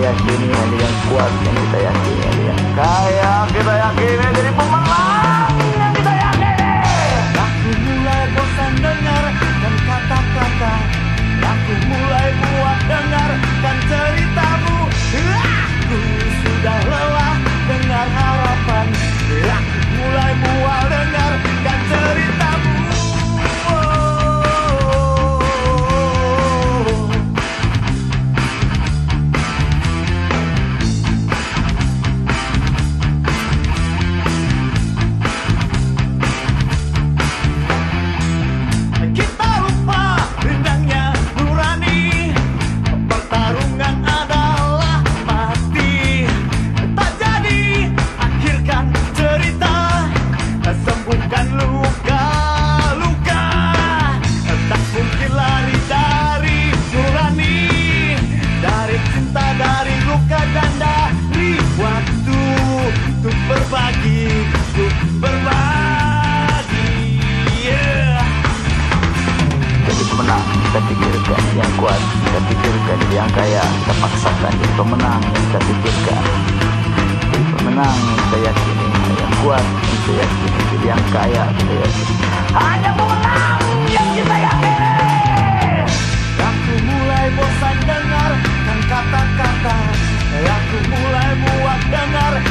yakini, yang kuat yang kita yakini, yang kaya kita yakini, jadi pemenang yang kita yakini. Aku mulai bosan dengarkan kata-kata, aku mulai muak dengarkan ceritamu. Aku sudah lelah dengar harapan, aku mulai muak dengarkan ceritamu. Kita lupa rindangnya nurani, pertarungan adalah mati. Tak jadi akhirkan cerita, sembuhkan luka-luka. Tak mungkin lari dari nurani, dari cinta, dari luka dan dari waktu. Untuk berbagi, untuk berbagi, yeah. Jadi pemenang kita pikirkan, yang kuat kita pikirkan, yang kaya kita paksakan, jadi pemenang kita pikirkan, jadi pemenang kita yakini, yang kuat kita yakini, jadi yang kaya kita yakini, hanya pemenang yang kita yakini. Aku mulai bosan dengarkan kata-kata, aku mulai muak dengar